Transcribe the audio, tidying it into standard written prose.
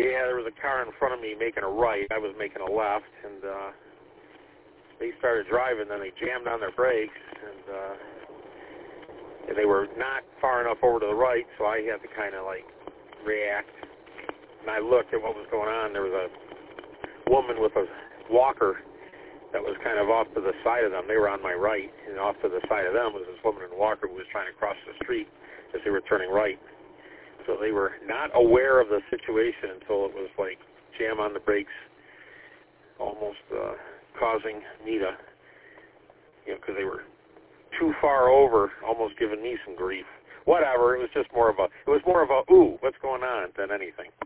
Yeah, there was a car in front of me making a right. I was making a left, and they started driving. Then they jammed on their brakes, and they were not far enough over to the right, so I had to kind of like react. And I looked at what was going on. There was a woman with a walker that was kind of off to the side of them. They were on my right, and off to the side of them was this woman in a walker who was trying to cross the street as they were turning right. So they were not aware of the situation until it was like jam on the brakes, almost causing me to, because they were too far over, almost giving me some grief. Whatever, it was more of a ooh, what's going on than anything.